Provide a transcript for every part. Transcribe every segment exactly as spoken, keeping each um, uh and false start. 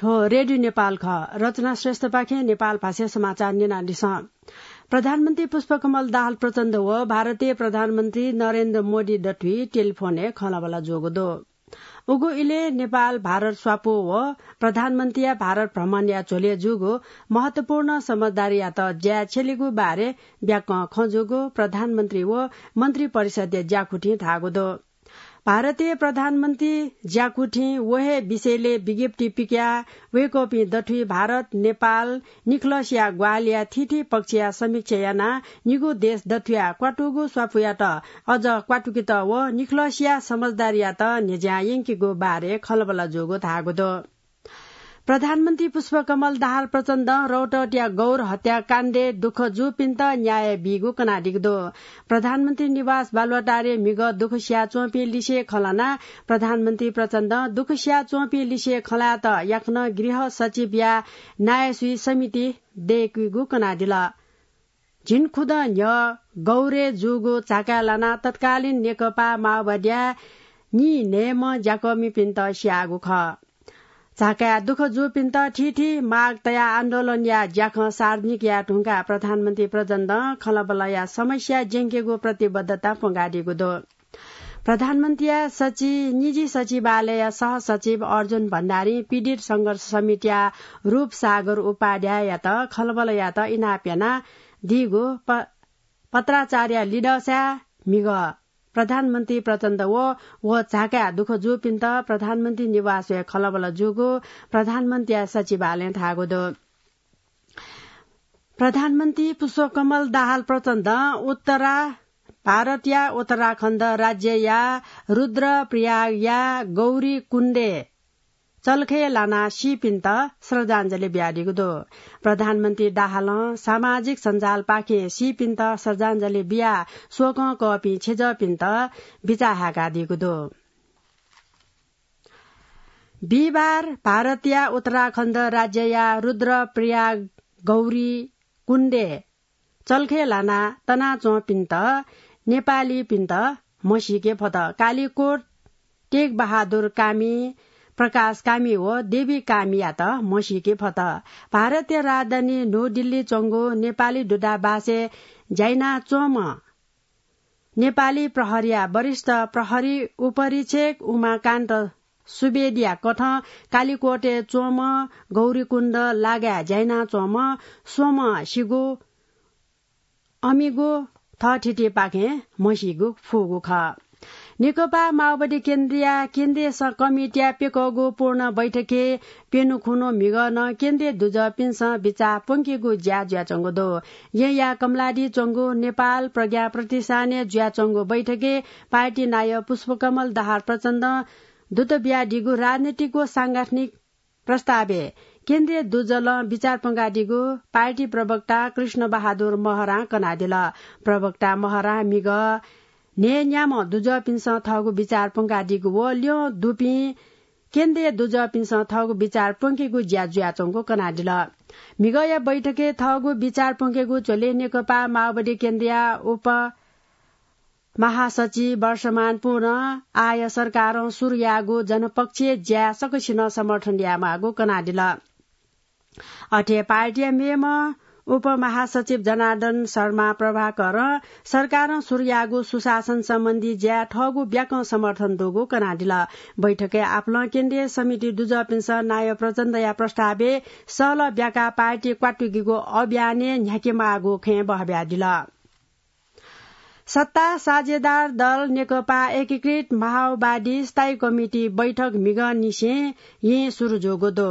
ठो रेडियो नेपाल ख रचना श्रेष्ठ पाखे नेपाल भाषा समाचार निनालिस प्रधानमन्त्री पुष्पकमल दाहाल प्रचण्ड व भारतीय प्रधानमन्त्री नरेन्द्र मोदी डटवी टेलिफोने खलाबला जोगदो उगो इले नेपाल भारत स्वापो व प्रधानमन्त्री भारत भ्रमण या चोले जुगो महत्वपूर्ण समझदारी या त ज्या छेलिगु बारे ब्याक खजुगो प्रधानमन्त्री व मन्त्री परिषद ज्याखुठी थागोदो भारतीय प्रधानमन्त्री ज्याकुठी वहे विषयले विज्ञप्ति पिक्या वेकोपी दठुई भारत नेपाल निखलसिया ग्वालिया थिथि पक्षिया समीक्षायाना निगु देश दठुया क्वाटुगु स्वाफुया त अझ क्वाटुकी त व निखलसिया समझदारिया त निज्या यंकीगु बारे खलबला जोगो थागोदो प्रधानमन्त्री पुष्पकमल दाहाल प्रचण्ड रौटटिया गौर हत्याकाण्डे दुख जुपिन्त न्याय बिगु कनाडिगदो प्रधानमन्त्री निवास बालुवाटारे मिग दुखसिया चोपी लिसे खलाना प्रधानमन्त्री प्रचण्ड दुखसिया चोपी लिसे खला त याक्न गृह सचिव या न्यायसुई समिति देकिगु कनाडिला झिनखुद न्य गौरे जुगु चाकालाना तत्कालीन नेकपा माओवादी नि नेम ज्याकमी पिन्त स्यागु ख झाका दुख जो पिन्त ठिठी माग तया आन्दोलन या ज्याख सार्वजनिक या ढुङ्गा प्रधानमन्त्री प्रचण्ड खलबला या समस्या जेंकेगो प्रतिबद्धता पंगाडिगो दो प्रधानमन्त्री सचिव निजी सचिवालय सह सचिव अर्जुन भण्डारी पीडित संघर्ष समिति रूप सागर उपाध्याय या त खलबला या त इनाप्याना दिगो पत्राचार्य लिडसा मिग प्रधानमन्त्री प्रचण्ड व व झाका दुख जो पिन्त प्रधानमन्त्री निवास खलबल जुगो प्रधानमन्त्री सचिवालय थागोदो प्रधानमन्त्री पुष्पकमल दाहाल प्रचण्ड उत्तरा भारत या उत्तराखण्ड राज्य या रुद्रप्रयाग या गौरी कुण्डे चल्खे लाना सिपिन्त श्रद्धाञ्जली ब्याडिगदो प्रधानमन्त्री दाहाल सामाजिक सञ्जाल पाखे सिपिन्त श्रद्धाञ्जली बिया शोक कपी छेज पिन्त बिचाहाका दिगदो बिहिबार भारतीय उत्तराखण्ड राज्य या रुद्रप्रयाग गौरी कुण्डे चल्खे लाना तनाचो पिन्त नेपाली पिन्त मसिके फत कालीकोट टेक बहादुर कामी प्रकाश कामी हो देवी कामिया त मसिके फत भारतीय राजधानी न्यू दिल्ली चंगो नेपाली दूतावासे जैना चोम नेपाली प्रहरिया वरिष्ठ प्रहरी उपरीक्षक उमाकान्त सुवेदिया कथ कालीकोटे चोम गौरीकुण्ड लाग्या जैना चोम सोम सिगो अमिगो ठिटी पाखे मसिगो फुगु ख नेकपा माओवादी केन्द्रीय केन्द्रीय कमिटिया पेकगो पूर्ण बैठके पेनु खुनो मिगन केन्द्रीय दुज पिन्स बिचा पंकेगु ज्या ज्या चंगो ये या कमलाडी चंगो नेपाल प्रज्ञा प्रतिष्ठाने ज्या चंगो बैठके पार्टी नाय पुष्पकमल दाहाल प्रचण्ड दूतबिया डिगु राजनीतिको सांगठनिक प्रस्तावे केन्द्रीय दुजल विचार पंगाडिगु पार्टी प्रवक्ता कृष्ण बहादुर महरा कनादिल प्रवक्ता महरा मिग ने न्याम दुज पिन्स थगु विचार पंगाडिगु वो ल्यो दुपी केन्द्रीय दुज पिन्स थगु विचार पंकेगु ज्या ज्या चंगो कनाडिल मिगय बैठके थगु विचार पंकेगु चोले नेकपा माओवादी केन्द्रीय उप महासचिव वर्षमान पूर्ण आय सरकार सूर्यागु जनपक्षीय ज्या सकसिन समर्थन यामागु कनाडिल अठे पार्टी मेम उप महासचिव जनार्दन शर्मा प्रभाकर सरकार सूर्यागु सुशासन सम्बन्धी ज्या ठगु ब्याक समर्थन दोगु कनाडिल बैठके आफ्ल केन्द्रीय समिति दुज पिन्स नाय प्रचण्ड या प्रस्तावे सल ब्याका पार्टी क्वाटुकीगो अभियाने न्याकेमागु खे बहब्याडिल सत्ता साझेदार दल नेकपा एकीकृत माओवादी स्थायी कमिटी बैठक मिग निसे ये सुरु जोगोदो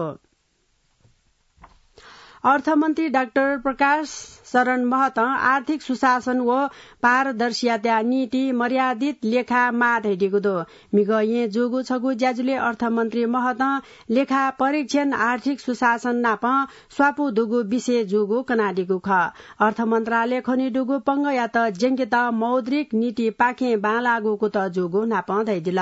अर्थमन्त्री डाक्टर प्रकाश शरण महत आर्थिक सुशासन व पारदर्शिता नीति मर्यादित लेखा माधैडिगो दो मिग ये जोगु छगु ज्याजुले अर्थमन्त्री महत लेखा परीक्षण आर्थिक सुशासन नाप स्वापु दुगु विषय जोगु कनाडिगु ख अर्थ मन्त्रालय खनि दुगु पंग या त जेंकेत मौद्रिक नीति पाखे बालागुको त जोगु नाप दैदिल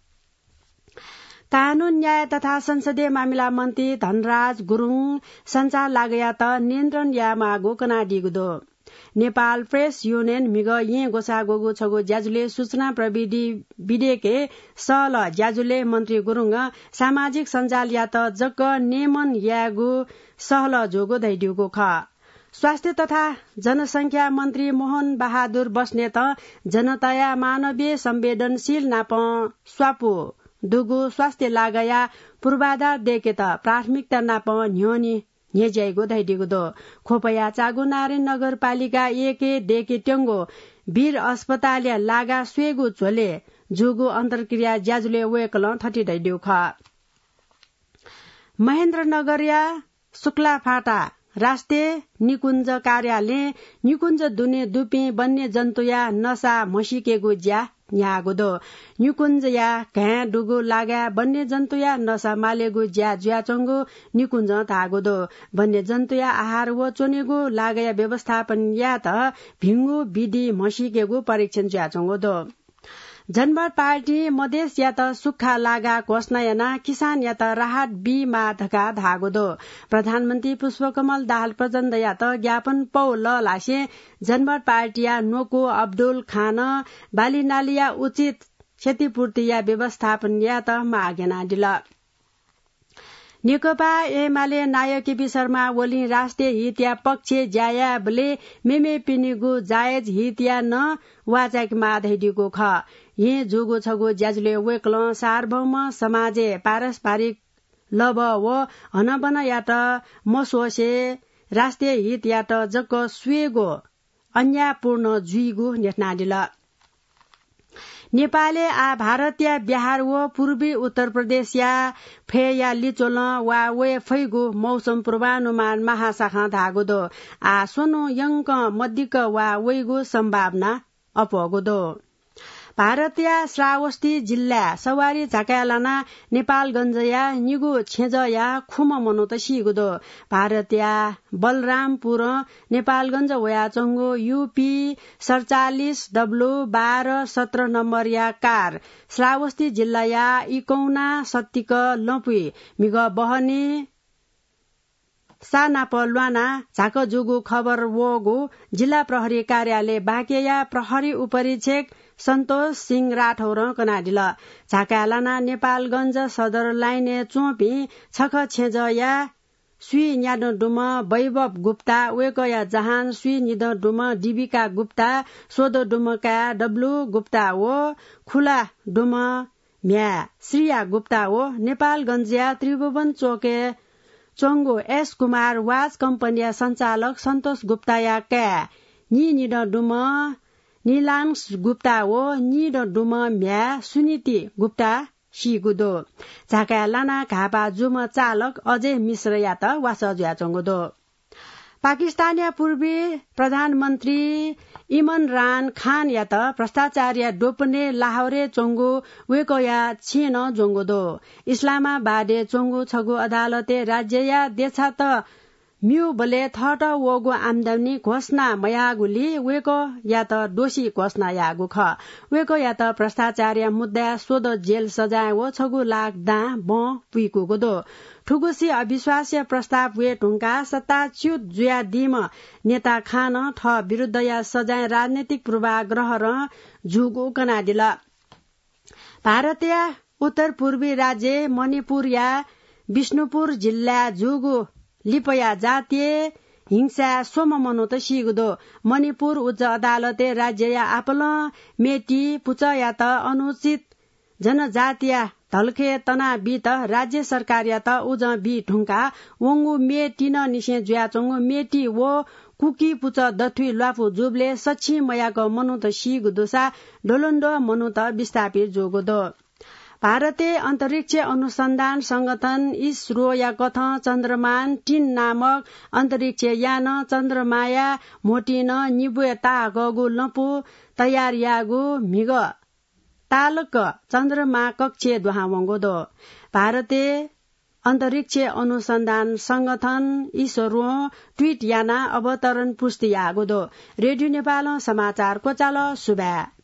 कानून न्याय तथा संसदीय मामिला मन्त्री धनराज गुरुङ संचार लागया त नियन्त्रण या मागो कनाडिगो दो नेपाल प्रेस युनियन मिग ये गोसा गोगु छगु ज्याजुले सूचना प्रविधि विधेयके सल ज्याजुले मन्त्री गुरुङ सामाजिक सञ्जाल या त जग नेमन यागु सहल जोगो दैड्युको ख स्वास्थ्य तथा जनसंख्या मन्त्री मोहन बहादुर बस्नेत जनताया मानवीय संवेदनशील नाप स्वापु दुगु स्वास्थ्य लागया पूर्वाधार देके त प्राथमिकता नाप न्योनी न्यज्याइगो दैडिगो दो खोपया चागु नारायण नगरपालिका एके डेके ट्यङ्गो वीर अस्पताल लागा स्वेगु झोले जुगु अन्तर्क्रिया ज्याजुले वेकल थटी दैड्यु ख महेन्द्रनगरया शुक्ला फाटा राष्ट्रिय निकुञ्ज कार्यालय निकुञ्ज दुने दुपी वन्य जन्तुया नसा मसिकेगु ज्या न्यागो दो निकुञ्ज या घ्या डुगु लागा वन्य जन्तुया नसा मालेगु ज्या ज्याचंगु निकुञ्ज थागो दो वन्य जन्तुया आहार व चोनेगु लागया व्यवस्थापन या त भिंगु विधि मसिकेगु परीक्षण ज्याचंगो दो जनमत पार्टी मधेस या त सुक्खा लागा घोषणा याना किसान या त राहत बी मा धका धागो दो प्रधानमन्त्री पुष्पकमल दाहाल प्रचण्ड या त ज्ञापन पौ ल लासे जनमत पार्टीया नोको अब्दुल खान बालिनालिया उचित क्षतिपूर्ति या व्यवस्थापन या त मागेना दिल नेकपा एमाले नायक केपी शर्मा ओली राष्ट्रिय हित या पक्ष ज्यायाबले मेमे पिनिगु जायज हित या न वाचाक माधैडिगो ख ये जुगो छगो ज्याजुले वेक्ल सार्वभौम समाजे पारस्परिक लब व हनबन या त मसोसे राष्ट्रिय हित या त जक स्वेगो अन्यापूर्ण जुइगु नेटनाडिल नेपाले आ भारतीय बिहार व पूर्वी उत्तर प्रदेश या फे या लिचोल वा वे फैगु मौसम पूर्वानुमान महाशाखा धागो दो आ सोनो यंक मध्यक वा वेगु सम्भावना अपगो दो भारतीय श्रावस्ती जिल्ला सवारी झाकालाना नेपालगञ्जया निगु छेजया खुम मनोत सिगुदो भारतीय बलरामपुर नेपालगञ्ज वयाचंगो यूपी सड़चालीस डब्लू बाह्र सत्र नम्बर या कार श्रावस्ती जिल्ला या इकौना सत्तिक लपुई मिग बहने सानापलवाना झाक जुगु खबर वगु जिल्ला प्रहरी कार्यालय बाकेया प्रहरी उपरीक्षक सन्तोष सिंह राठौर कनाडिल झाकालाना नेपालगञ्ज सदर लाइने चोपी छख छेज या सुई न्याड डुम वैभव गुप्ता वेकया जहान सुई निद डुम डिबिका गुप्ता सोद डुमका डब्लु गुप्ता वो खुला डुम म्या श्रिया गुप्ता वो नेपालगञ्जिया त्रिभुवन चोके चोंगो एस कुमार वाच कम्पनिया सञ्चालक सन्तोष गुप्ता या क्या नि निड डुम नीलांश गुप्ता वो निड डुम म्या सुनीति गुप्ता सिगुदो झाका लाना घापा जुम चालक अजय मिश्र या त वास ज्याचंगुदो पाकिस्तानिया पूर्वी प्रधानमन्त्री इमरान खान या त भ्रष्टाचार्य डोपने लाहौरे चोंगु वेकया छिन जोंगुदो इस्लामाबादे चोंगु छगु अदालते राज्य या देशा त म्यू बले थट वगु आमदानी घोषणा मयागुली वेको या त दोषी घोषणा यागु ख वेको या त भ्रष्टाचार्य मुद्दा सोध जेल सजाय वो छगु लाख दा ब पुइको गोदो ठुगुसी अविश्वास्य प्रस्ताव वे ढुंका सत्ताच्युत जुया दिम नेता खान ठ विरुद्ध या सजाय राजनीतिक पूर्वाग्रह र जुगु कनाडिल भारतीय उत्तर पूर्वी राज्य मणिपुर या विष्णुपुर जिल्ला जुगु लिपया जातीय हिंसा सोम मनोत सिगुदो मणिपुर उच्च अदालते राज्य या आपल मेटी पुच या त अनुचित जनजातीय धल्खे तना बीत राज्य सरकार या त उज बी ढुंका वंगु मेटी न निसे ज्याचंगु मेटी वो कुकी पुच दथुई लाफु जुबले सच्ची मयाको मनुत सिगुदोसा डोलन्डो मनुत विस्थापित जोगुदो भारतीय अन्तरिक्ष अनुसन्धान संगठन इसरो या कथ चन्द्रमान तीन नामक अन्तरिक्ष यान चन्द्रमाया मोटिन निबुए तागु लपु तयार यागु मिग तालक चन्द्रमा कक्ष दुहावंगोदो भारतीय अन्तरिक्ष अनुसन्धान संगठन इसरो ट्वीट याना अवतरण पुष्टि यागुदो रेडियो नेपाल समाचार कोचाल सुबा